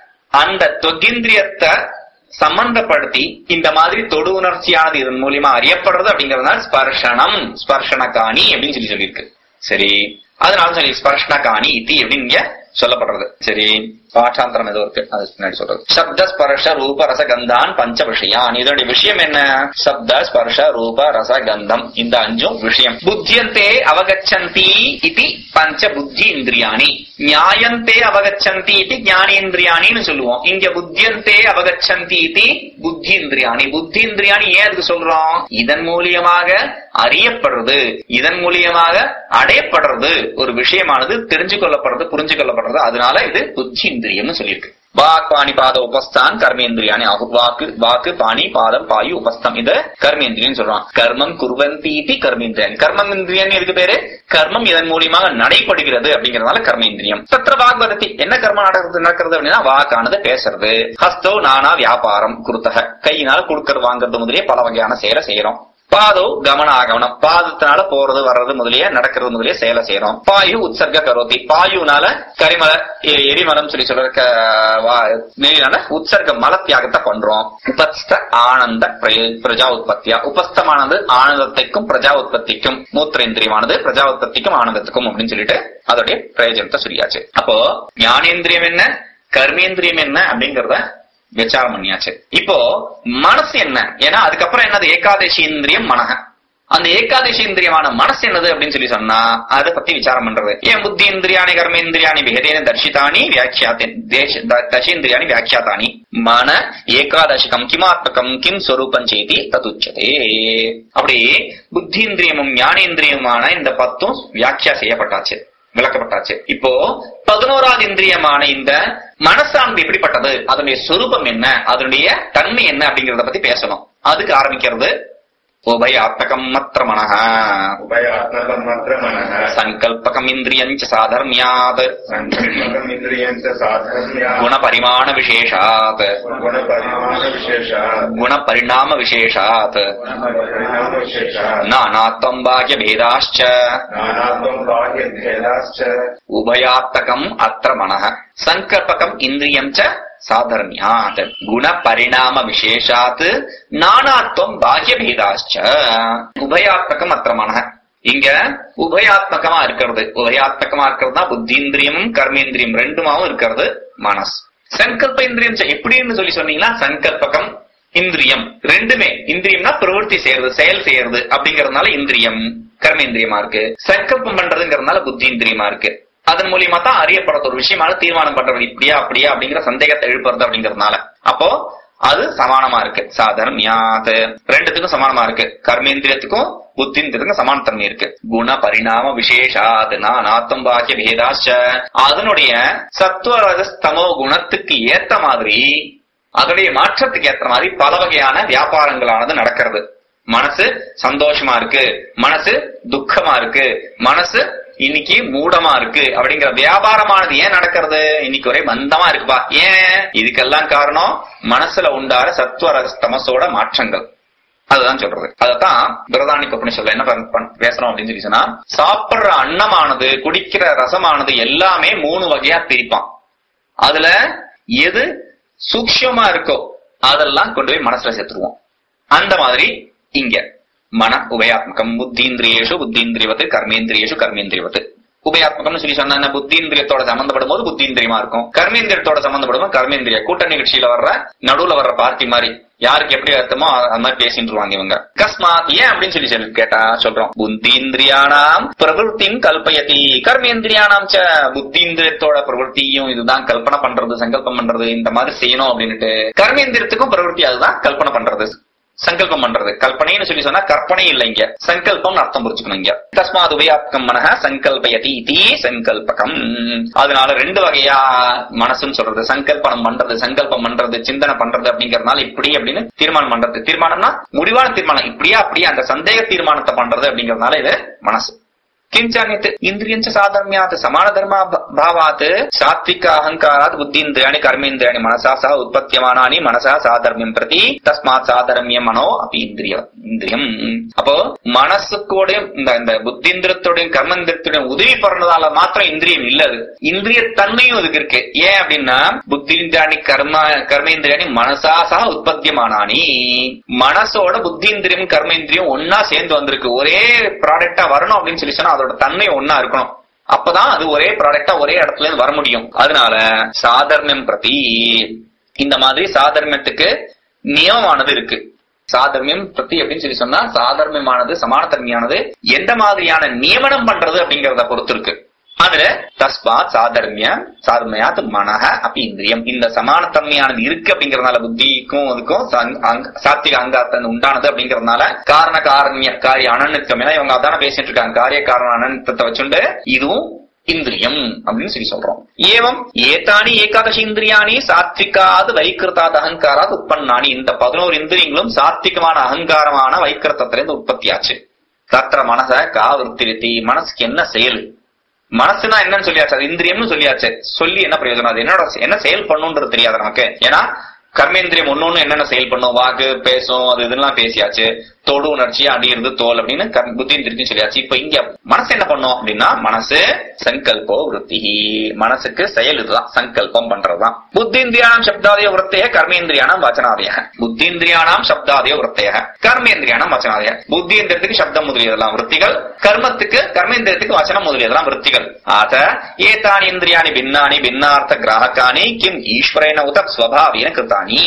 அந்த தொகேந்திரியத்தை சம்பந்தப்படுத்தி இந்த மாதிரி தொடு உணர்ச்சியானது இதன் மூலியமா அறியப்படுறது அப்படிங்கறதுனால ஸ்பர்ஷனம் ஸ்பர்ஷனகாணி அப்படின்னு சொல்லி சொல்லியிருக்கு. சரி, அதனால சொல்லி ஸ்பர்ஷனகாணி இத்தி அப்படின்னு இங்க சொல்லப்படுறது. சரி, பாட்டாந்தரம் ஏதோ இருக்கு, அது பின்னாடி சொல்றது. சப்த ஸ்பர்ஷ ரூப ரச கந்தான் பஞ்ச விஷயான், இதோட விஷயம் என்ன, சப்த ஸ்பர்ஷ ரூப ரச கந்தம், இந்த அஞ்சும் விஷயம். புத்தியந்தே அவகச்சந்தி இதி பஞ்ச புத்தி இந்திரியாணி, நியாயந்தே அவகச்சந்தி இதி ஞானேந்திரியாணின்னு சொல்லுவோம். இங்க புத்தியந்தே அவகச்சந்தி இதி புத்தி இந்திரியாணி. புத்தி இந்திரியாணி ஏன் அதுக்கு சொல்றோம், இதன் மூலியமாக அறியப்படுறது, இதன் மூலியமாக அடையப்படுறது, ஒரு விஷயமானது தெரிஞ்சு கொள்ளப்படுறது, புரிஞ்சு கொள்ளப்படுறது, அதனால இது புத்தி இந்திரியம்னு சொல்லியிருக்கு. வாக் பாணி பாத உபஸ்தான் கர்மேந்திரியானி ஆகும். வாக்கு வாக்கு பாணி பாதம் பாயு உபஸ்தம், இது கர்மேந்திரியம் சொல்றான். கர்மம் குர்வந்தி கர்மேந்திரியம், கர்மம் இந்திரியம் இதுக்கு பேரு, கர்மம் இதன் மூலியமாக நடைபடுகிறது அப்படிங்கறதுனால கர்மேந்திரியம். தத்ர வாக்வதத்தி, என்ன கர்மம் நடக்கிறது நடக்கிறது அப்படின்னா வாக்கானது பேசுறது. ஹஸ்தோ நானா வியாபாரம் குருத்தக, கையினால கொடுக்கறது வாங்கறது முதலிய பல வகையான செயலை செய்யறோம். பாதோ கமன ஆகமனம், பாதத்தினால போறது வர்றது முதலிய நடக்கிறது முதலிய செயலை செய்யறோம். பாயு உற்சர்க கரோதி, பாயுனால கரிமல எரிமலம் சொல்லி சொல்ற உற்சர்க மல தியாகத்தை பண்றோம். உபஸ்த ஆனந்த பிரஜா உற்பத்தியா, உபஸ்தமானது ஆனந்தத்திற்கும் பிரஜா உற்பத்திக்கும், மூத்திரேந்திரியமானது பிரஜா உற்பத்திக்கும் ஆனந்தத்துக்கும் அப்படின்னு சொல்லிட்டு அதோடைய பிரயோஜனத்தை சொல்லியாச்சு. அப்போ ஞானேந்திரியம் என்ன, கர்மேந்திரியம் என்ன அப்படிங்கறத விசாரம் பண்ணியாச்சு. இப்போ மனசு என்ன, ஏன்னா அதுக்கப்புறம் என்னது ஏகாதசி இந்திரியம் மனக. அந்த ஏகாதசி இந்திரியமான மனசு என்னது அப்படின்னு சொல்லி சொன்னா அதை பத்தி விசாரம் பண்றது. ஏன் புத்தி இந்திரியானி கர்மேந்திரியானி விஹதேன தர்ஷிதானி வியாக்கியாத்தே தசேந்திரியானி வியாக்கியாத்தானி மன ஏகாதசிகம் கிமாத்மகம் கிம் ஸ்வரூபம் சேதி ததுச்சதே. அப்படி புத்தி இந்திரியமும் ஞானேந்திரியமான இந்த பத்தும் வியாக்கியா செய்யப்பட்டாச்சு, விளக்கப்பட்டாச்சு. இப்போ பதினோராவது இந்திரியமான இந்த மனசானது எப்படிப்பட்டது, அதனுடைய சொரூபம் என்ன, அதனுடைய தன்மை என்ன அப்படிங்கறத பத்தி பேசணும். அதுக்கு ஆரம்பிக்கிறது உபயாத்மகம் மத்ர மனஹ, உபயாத்மகம் மத்ர மனஹ, சங்கல்பகம் இந்திரியஞ்ச சாதர்மியாத், சங்கல்பகம் இந்திரியஞ்ச சாதர்மியாத், குண பரிமாண விசேஷாத், குண பரிமாண விசேஷாத், குண பரிணாம விசேஷாத், பரிணாம விசேஷாத், நானாத்வம் பாஹ்ய பேதாஸ்ச, நானாத்வம் பாஹ்ய பேதாஸ்ச, உபயாத்மகம் அத்ர மனஹ, சங்கல்பகம் இந்திரியம் ச சாதர்மியாத், குண பரிணாம விசேஷாத், நானாத்வம் பாஹ்ய பேதாஸ்ச, உபயாத்மகம் அத்ர மனஹ. இங்க உபயாத்மகமா இருக்கிறது, உபயாத்மகமா இருக்கிறது புத்தீந்திரியமும் கர்மேந்திரியம் ரெண்டுமாவும் இருக்கிறது மனசு. சங்கல்ப இந்திரியம் எப்படின்னு சொல்லி சொன்னீங்கன்னா, சங்கல்பகம் இந்திரியம் ரெண்டுமே, இந்திரியம்னா பிரவருத்தி செய்யறது, செயல் செய்யறது அப்படிங்கறதுனால இந்திரியம் கர்மேந்திரியமா இருக்கு. சங்கல்பம் பண்றதுங்கிறதுனால புத்தி இந்திரியமா இருக்கு. அதன் மூலியமா தான் அறியப்படுறது, ஒரு விஷயமான தீர்மானம் பண்றது, இப்படியா அப்படியா அப்படிங்கிற சந்தேகத்தை எழுப்புறது அப்படிங்கறதுனால. அப்போ அது சமானமா இருக்கு. சாதர்மியாத் ரெண்டுத்துக்கும் சமானமா இருக்கு, கர்மேந்திரியத்துக்கும் புத்திந்திரத்துக்கும் சமான தன்மை இருக்கு. குண பரிணாம விசேஷாத் நானாத்வம் பாஹ்ய பேதாஸ்ச, அதனுடைய சத்வரஜஸ்தமோ குணத்துக்கு ஏத்த மாதிரி, அதனுடைய மாற்றத்துக்கு ஏற்ற மாதிரி பல வகையான வியாபாரங்களானது நடக்கிறது. மனசு சந்தோஷமா இருக்கு, மனசு துக்கமா இருக்கு, மனசு இன்னைக்கு மூடமா இருக்கு அப்படிங்கிற வியாபாரமானது ஏன் நடக்கிறது, இன்னைக்கு ஒரே மந்தமா இருக்குப்பா. ஏன்? இதுக்கெல்லாம் காரணம் மனசுல உண்டார சத்வரஜஸ்தமசோட மாற்றங்கள். அதுதான் சொல்றது. அதத்தான் பிரதானிக்க உபநிஷத்துல என்ன பேசுறோம் அப்படின்னு சொல்லி சொன்னா, சாப்பிடுற அன்னமானது, குடிக்கிற ரசமானது எல்லாமே மூணு வகையா பிரிப்பான். அதுல எது சூக்ஷ்மமா இருக்கோ அதெல்லாம் கொண்டு போய் மனசுல சேர்த்துருவோம். அந்த மாதிரி இங்க மன உபயாத்மகம் புத்தீந்திரியேஷு புத்தீந்திரியவத்து கர்மேந்திரியேஷு கர்மேந்திரியவத்து. உபயாத்மகம்னு சொல்லி சொன்னா புத்தீந்திரியத்தோட சம்பந்தப்படும் போது புத்தீந்திரியமா இருக்கும், கர்மேந்திரியத்தோட சம்பந்தப்படும் கர்மேந்திரிய. கூட்ட நிகழ்ச்சியில வர்ற நடுவுல வர்ற பார்ட்டி மாதிரி யாருக்கு எப்படி அர்த்தமோ அந்த மாதிரி பேசிட்டுருவாங்க இவங்க. கஸ்மாத் ஏன் அப்படின்னு சொல்லி சொல்லி கேட்டா சொல்றோம், புத்தீந்திரியானாம் பிரவருத்தியும் கல்பயதி கர்மேந்திரியானாம் ச, புத்தீந்திரியத்தோட பிரவருத்தியும் இதுதான் கல்பனை பண்றது, சங்கல்பம் பண்றது, இந்த மாதிரி செய்யணும் அப்படின்னுட்டு. கர்மேந்திரியத்துக்கும் பிரவருத்தி அதுதான் கல்பனை பண்றது, சங்கல்பம் பண்றது. கல்பனைன்னு சொல்லி சொன்னா கற்பனை இல்ல, இங்க சங்கல்பம் அர்த்தம் புரிச்சுக்கணும். இங்க தஸ்மாத் உபயாத்மகம் மனஹ சங்கல்பயதி இதி சங்கல்பகம். அதனால ரெண்டு வகையா மனசுன்னு சொல்றது, சங்கல்பனம் பண்றது, சங்கல்பம் பண்றது, சிந்தனை பண்றது அப்படிங்கறதுனால இப்படி அப்படின்னு தீர்மானம் பண்றது. தீர்மானம்னா முடிவான தீர்மானம், இப்படியா அப்படியே அந்த சந்தேக தீர்மானத்தை பண்றது அப்படிங்கறதுனால இது மனசு. கிஞ்சானித் இந்திரியஞ்ச சாதர்மியாத் சமான தர்மா பாவாத் சாத்விக அகங்காராத் புத்தீந்திரியாணி கர்மேந்திரியாணி மனசா சහ உற்பத்தியமானானி மனசா சாதர்மியம் பிரதி தஸ்மாத் சாதர்மியம் மனோ அப்படி இந்திரிய இந்திரியம். அப்போ மனசுக்கூட இந்த இந்த புத்தீந்திரத்தோடையும் கர்மேந்திரத்தோடையும் உதவி பண்றதால மாத்திரம் இந்திரியம் இல்ல, அது இந்திரிய தன்மையும் அதுக்கு இருக்கு. ஏன் அப்படின்னா புத்தீந்திரியாணி கர்ம கர்மேந்திரியாணி மனசா சහ உற்பத்தியமானானி, மனசோட புத்தீந்திரியம் கர்மேந்திரியம் ஒன்னா சேர்ந்து வந்திருக்கு, ஒரே ப்ராடக்டா வரணும் அப்படின்னு சொல்லி சொன்னா அதோட தன்மை ஒன்னா இருக்கணும். அப்பதான் அது ஒரே ப்ராடக்டா ஒரே இடத்துல இருந்து வர முடியும். அதனால சாதர்மியம் பிரதி, இந்த மாதிரி சாதர்மியத்துக்கு நியமமானது இருக்கு. சாதர்மியம் பிரதி அப்படின்னு சொல்லி சொன்னா சாதர்மியமானது சமானத்தன்மையானது எந்த மாதிரியான நியமனம் பண்றது அப்படிங்கறத பொறுத்து இருக்கு. அதுல தஸ்மாத் சாதர்மிய சாதர்மயாத் மனஹ அப்படி இந்திரியம், இந்த சமானத்தன்மையானது இருக்கு அப்படிங்கறதுனால புத்திக்கும் அதுக்கும் சாத்விக அங்காத்தன் உண்டானது அப்படிங்கறதுனால காரண காரண்ய காரிய அனநித்தம், ஏன்னா இவங்க அதான பேசிட்டு இருக்காங்க, காரிய காரண அனநித்தத்தை வச்சுண்டு இதுவும் இந்திரியம் அப்படின்னு சொல்லி சொல்றோம். ஏவம் ஏதானி ஏகாதசி இந்திரியாணி சாத்விகாது வைக்கிருத்தாது அகங்காராது உற்பன்னானி, இந்த பதினோரு இந்திரியங்களும் சாத்விகமான அகங்காரமான வைக்கிருத்தத்திலிருந்து உற்பத்தியாச்சு. தத்திர மனச கா விருத்தி, மனசுக்கு என்ன செயல், மனசுனா என்னன்னு சொல்லியாச்சு, அது இந்திரியம்னு சொல்லியாச்சு. சொல்லி என்ன பிரயோஜனம், அது என்னோட என்ன செயல் பண்ணுன்றது தெரியாது நமக்கு. ஏன்னா கர்மேந்திரியம் ஒன்னொன்னு என்னென்ன செயல் பண்ணும், வாக்கு பேசும், அது இதெல்லாம் பேசியாச்சு. தொடு உணர்ச்சி அடியிருந்து தோல் அப்படின்னு புத்தியிந்திரியத்தையும் சொல்லியாச்சு. இப்ப இங்க மனசு என்ன பண்ணும் அப்படின்னா, மனசு சங்கல்போ விருத்தி, மனசுக்கு செயல் இதுதான், சங்கல்பம் பண்றதுதான். புத்திந்திரியானாம் சப்தாதய விருத்தைய கர்மேந்திரியானாம் வச்சனாதய, புத்திந்திரியானாம் சப்தாதய விருத்தைய கர்மேந்திரியானாம் வச்சனாதய. புத்தியந்திரத்துக்கு சப்தம் முதலியதெல்லாம் விருத்திகள், கர்மத்துக்கு கர்மேந்திரியத்துக்கு வச்சனம் முதலியதெல்லாம் விருத்திகள். ஆத ஏதானி இந்திரியாணி பின்னானி பின்னார்த்த கிராஹகானி கிம் ஈஸ்வரேன உத ஸ்வபாவேன கிருதானி.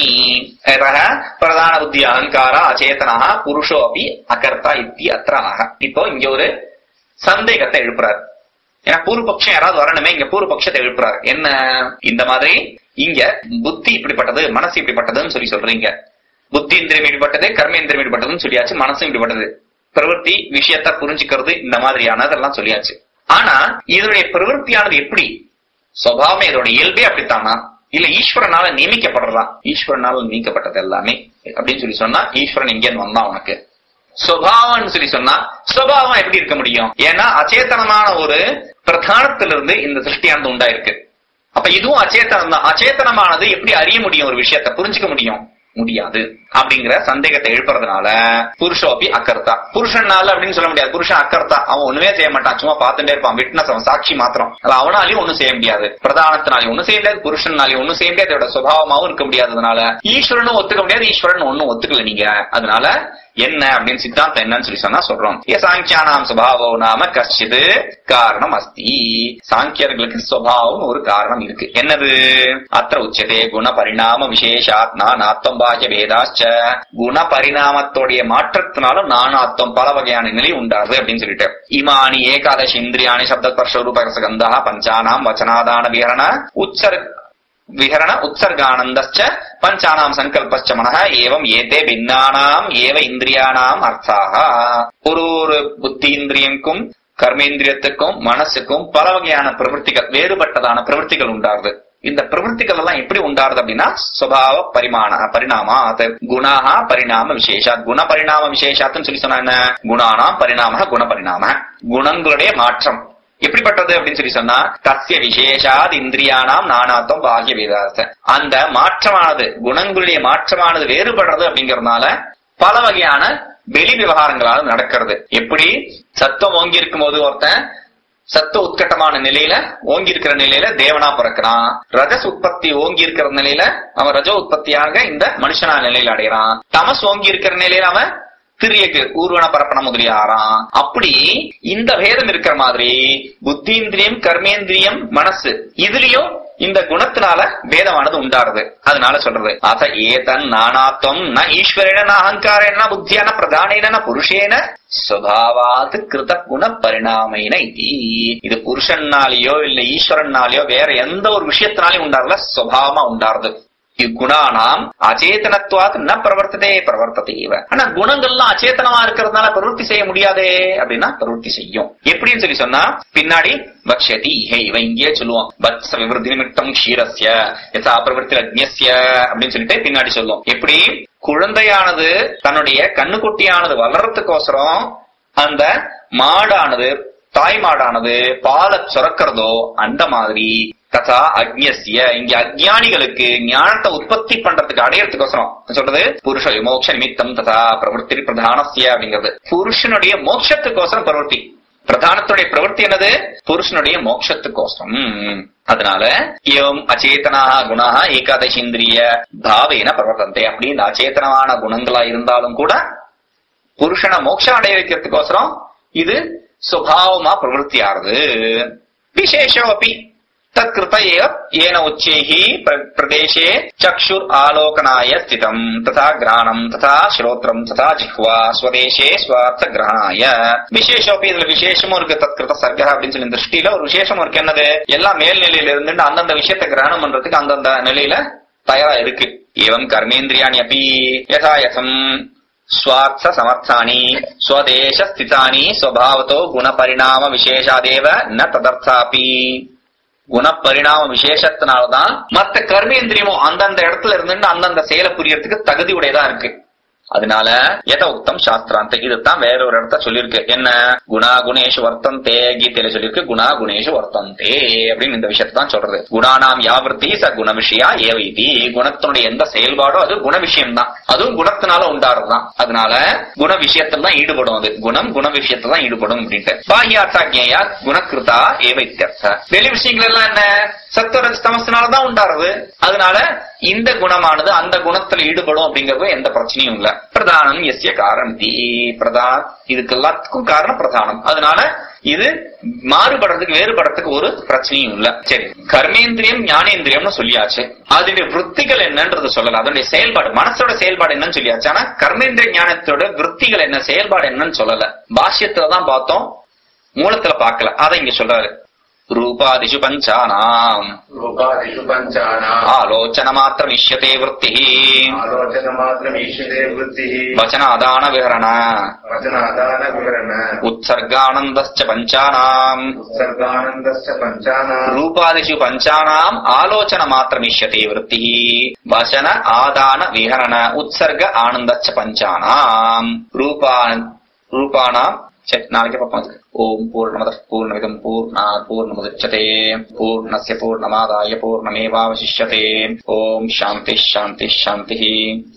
பிரதான புத்தி அகங்கார அச்சேதனா புருஷோ அபி அகர்த்தா இத்தி அத்ராக. இப்போ இங்க ஒரு சந்தேகத்தை எழுப்புறாரு. ஏன்னா பூர்வபக்ஷம் யாராவது வரணுமே, இங்க பூர்வபக்ஷத்தை எழுப்புறாரு. என்ன, இந்த மாதிரி இங்க புத்தி இப்படிப்பட்டது, மனசு இப்படிப்பட்டதுன்னு சொல்லி சொல்றீங்க. புத்தி இந்திரியம் இப்படிப்பட்டது, கர்மேந்திரியம் இப்படிப்பட்டதுன்னு சொல்லியாச்சு, மனசும் இப்படிப்பட்டது, பிரவൃத்தி விஷயத்த புரிஞ்சுக்கிறது இந்த மாதிரியானதெல்லாம் சொல்லியாச்சு. ஆனா இதனுடைய பிரவൃத்தியானது எப்படி, சுபாவமே இதோட இயல்பே அப்படித்தானா, இல்ல ஈஸ்வரனால நியமிக்கப்படுறதா? ஈஸ்வரனால நீக்கப்பட்டது எல்லாமே அப்படின்னு சொல்லி சொன்னா, ஈஸ்வரன் இங்க வந்தா உனக்கு சுபாவம்னு சொல்லி சொன்னா, சுபாவம் எப்படி இருக்க முடியும்? ஏன்னா அச்சேதனமான ஒரு பிரதானத்திலிருந்து இந்த சிருஷ்டியானது உண்டாயிருக்கு. அப்ப இதுவும் அச்சேதனம் தான். அச்சேதனமானது எப்படி அறிய முடியும், ஒரு விஷயத்த புரிஞ்சுக்க முடியும்? முடியாது. அப்படிங்கிற சந்தேகத்தை எழுப்புறதுனால புருஷோபி அக்கர்த்தா, புருஷனால அப்படின்னு சொல்ல முடியாது. புருஷன் அக்கர்த்தா, அவன் ஒண்ணுமே செய்ய மாட்டான், சும்மா பார்த்துட்டே இருப்பான், விட்னஸ், அவன் சாட்சி மாத்திரம். அவனாலையும் ஒண்ணும் செய்ய முடியாது, பிரதானத்தினாலையும் ஒண்ணும் செய்ய முடியாது, புருஷனாலையும் ஒண்ணும் செய்ய முடியாது, அதோட சுபாவமாவும் இருக்க முடியாததுனால ஈஸ்வரனும் ஒத்துக்க முடியாது, ஈஸ்வரன் ஒன்னும் ஒத்துக்கல நீங்க. அதனால என்ன அப்படின்னு சித்தாந்தம் என்னன்னு சொல்லி சொன்னா சொல்றோம். ஏ சாங்கியானாம் சுபாவோ நாம கஷ்டிது காரணம் அஸ்தி. சாங்கியர்களுக்கு சுபாவம் ஒரு காரணம் இருக்கு. என்னது? அத்த உச்சதே குண பரிணாம விசேஷாத்னா நாத்தம் பாக்கிய வேதாச்ச. குண பரிணாமத்தோடைய மாற்றத்தினாலும் நானாத்வம் பல வகையான நிலை உண்டாது அப்படின்னு சொல்லிட்டு, இமானி ஏகாதசி இந்திரியாணி சப்த ஸ்பர்ஷ ரூப ரசகந்தா பஞ்சானாம் வச்சனாதான விஹரண உச்சர் விஹரண உற்சர்கானந்தச்ச பஞ்சானாம் சங்கல்பச்ச மனஹ ஏவம் ஏதே பின்னானாம் ஏவ இந்திரியானாம் அர்த்தாக. ஒரு ஒரு புத்தி இந்திரியம்க்கும் கர்மேந்திரியத்துக்கும் மனசுக்கும் பல வகையான பிரவൃத்திகள், வேறுபட்டதான பிரவൃத்திகள் உண்டாருது. இந்த பிரவൃத்திகள் எல்லாம் எப்படி உண்டாருது அப்படின்னா, சுபாவ பரிமாண பரிணாமா குணாஹா பரிணாம விசேஷா. குண பரிணாம விசேஷாத்துன்னு சொல்லி சொன்னா என்ன? குணானாம் பரிணாம குண பரிணாம, குணங்களுடைய மாற்றம் எப்படிப்பட்டது அப்படின்னு சொல்லி சொன்னா, தஸ்ய விசேஷாத் இந்திரியானாம் நானாத்வம் பாகிய வேதார்த்த. அந்த மாற்றமானது, குணங்களுடைய மாற்றமானது வேறுபடுறது அப்படிங்கறதுனால பல வகையான வெளி விவகாரங்களால நடக்கிறது. எப்படி சத்துவம் ஓங்கி இருக்கும் போது ஒருத்தன் சத்துவ உத்கட்டமான நிலையில ஓங்கி இருக்கிற நிலையில தேவனா பிறக்கிறான், ரஜஸ் உற்பத்தி ஓங்கி இருக்கிற நிலையில அவன் ரஜோ உற்பத்தியாக இந்த மனுஷனா நிலையில அடைகிறான், தமஸ் ஓங்கி இருக்கிற நிலையில அவன் திரியக்கு ஊர்வன பரப்பன முதலிய ஆறான். அப்படி இந்த பேதம் இருக்கிற மாதிரி புத்தீந்திரியம் கர்மேந்திரியம் மனசு இதுலயும் இந்த குணத்தினால பேதமானது உண்டாருது. அதனால சொல்றது அத ஏதன் நானாத்வம் ந ஈஸ்வரேன ந அகங்காரேன புத்தியான பிரதானேன புருஷேன சுபாவாத் கிருத குண பரிணாமைன இதி. இது புருஷன்னாலேயோ இல்ல ஈஸ்வரனாலேயோ வேற எந்த ஒரு விஷயத்தினாலையும் உண்டாருல, சுபாவமா உண்டாருது. இக்குணானாம் அச்சேதனத்துவாத் ந பிரவர்த்ததே பிரவர்த்ததேவ. ஆனா குணங்கள்லாம் அச்சேதனமா இருக்கிறதுனால பிரவருத்தி செய்ய முடியாதே அப்படின்னா பிரவருத்தி செய்யும். எப்படின்னு சொல்லி சொன்னா, பின்னாடி பக்ஷதி இவன் இங்கே சொல்லுவான், வத்ச விவருத்தி நிமித்தம் க்ஷீரஸ்ய யதா பிரவர்த்தி அக்ஞஸ்ய அப்படின்னு சொல்லிட்டு பின்னாடி சொல்லுவோம். எப்படி குழந்தையானது தன்னுடைய கண்ணுக்குட்டியானது வளர்றதுக்கோசரம் அந்த மாடானது தாய் மாடானது பாலை சுரக்கிறதோ அந்த மாதிரி ததா அக்ஞஸ்ய இங்க அஜ்ஞானிகளுக்கு ஞானத்தை உற்பத்தி பண்றதுக்கு அடையறதுக்கோசரம் சொல்றது புருஷ விமோக்ஷ நிமித்தம் ததா பிரவருத்தி பிரதானஸ்ய அப்படிங்கிறது. புருஷனுடைய மோட்சத்துக்கோசரம் பிரவருத்தி, பிரதானத்துடைய பிரவருத்தி என்னது? புருஷனுடைய மோட்சத்துக்கோசரம். அதனால ஏவம் அச்சேதனா குணா ஏகாதசீந்திரிய பாவேன பிரவர்த்தந்தே. அப்படி இந்த அச்சேதனமான குணங்களா இருந்தாலும் கூட புருஷனை மோட்சம் அடைய வைக்கிறதுக்கோசரம் இது சுபாவமா பிரவருத்தி ஆறுது. விசேஷமபி தத்கிருத ஏன உச்சைஹி பிரதேசே சக்ஷுர் ஆலோகனாய ஸ்திதம் ததா கிராணம் ததா ஸ்ரோத்ரம் ததா ஜிஹ்வா ஸ்வதேசே ஸ்வார்த்த கிரகணாய. விசேஷமபி இதுல விசேஷமும் இருக்கு. தத்கிருத சர்க்கா அப்படின்னு சொல்லி திருஷ்டியில ஒரு விசேஷமும் இருக்கு. என்னது? எல்லாம் மேல் நிலையில இருந்துட்டு அந்தந்த விஷயத்தை கிரகணம் பண்றதுக்கு அந்தந்த நிலையில தயாரா இருக்கு. ஏவம் கர்மேந்திரியாணி அப்பி யதாயசம் ஸ்வார்த்த சமர்த்தானி ஸ்வதேச ஸ்திதானி ஸ்வபாவதோ குண பரிணாம விசேஷாதேவ ந ததர்த்தாபி. குணப்பரிணாம விசேஷத்தினால்தான் மற்ற கர்மேந்திரியமும் அந்தந்த இடத்துல இருந்து அந்தந்த செயலை புரியறதுக்கு தகுதி உடையதா இருக்கு. அதனால எத உக்தம் சாஸ்திராந்த இதுதான் வேற ஒரு இடத்த சொல்லியிருக்கு. என்ன குணா குணேஷு வர்த்தந்தே, கீதையில சொல்லியிருக்கு குணா குணேஷு வர்த்தந்தே அப்படின்னு இந்த விஷயத்தை தான் சொல்றது. குணானாம் யாவர்த்தி ச குண விஷயா ஏவைதி, குணத்தினுடைய எந்த செயல்பாடோ அது குண விஷயம் தான், அதுவும் குணத்தினால உண்டாடுறதுதான். அதனால குண விஷயத்துல தான் ஈடுபடும், அது குணம் குண விஷயத்துல தான் ஈடுபடும் அப்படின்ட்டு. பாஹ்யார்த்தாக்ஞேயா குணகிருதா ஏவைத்யர்த்த, வெளி விஷயங்கள் எல்லாம் என்ன சத்வரஜ்தமஸ்னாலதான் உண்டாடுறது. அதனால இந்த குணமானது அந்த குணத்துல ஈடுபடும் அப்படிங்கறது எந்த பிரச்சனையும் இல்ல. பிரதானம் எஸ்ய காரணி, பிரதான் இதுக்கு எல்லாத்துக்கும் காரணம் பிரதானம். அதனால இது மாறுபடுறதுக்கு வேறுபடுறதுக்கு ஒரு பிரச்சனையும் இல்ல. சரி, கர்மேந்திரியம் ஞானேந்திரியம்னு சொல்லியாச்சு, அதனுடைய விற்த்திகள் என்னன்றது சொல்லல, அதனுடைய செயல்பாடு மனசோட செயல்பாடு என்னன்னு சொல்லியாச்சு. ஆனா கர்மேந்திரிய ஞானத்தோட விற்த்திகள் என்ன செயல்பாடு என்னன்னு சொல்லல. பாஷ்யத்துலதான் பார்த்தோம், மூலத்துல பார்க்கல. அதை இங்க சொல்றாரு. ரூபாதிஷு பஞ்சானாம் ரூபாதிஷு பஞ்சானாம் ஆலோச்சன மாத்திரம் இஷ்யதே விருத்தி ஆலோச்சன மாத்திரம் ஈஷதே விருத்தி வச்சனாதான விஹரண வச்சனாதான விவரண உத்சர்கானந்தஸ்ச பஞ்சானாம் உத்சர்கானந்தஸ்ச பஞ்சானாம் ரூபாதிஷு பஞ்சானாம் ஆலோச்சன மாத்திரம் இஷ்யதே விருத்தி வச்சன ஆதான விஹரண உத்சர்க ஆனந்தஸ்ச பஞ்சானாம் ரூபா ரூபானாம். சரி, நாளைக்கு பார்ப்போம். ஓம் பூர்ணமதః பூர்ணமிதம் பூர்ணாத் பூர்ணமுதச்யதே பூர்ணஸ்ய பூர்ணமாதாய பூர்ணமேவாவசிஷ்யதே. ஓம் சாந்தி சாந்தி சாந்தி.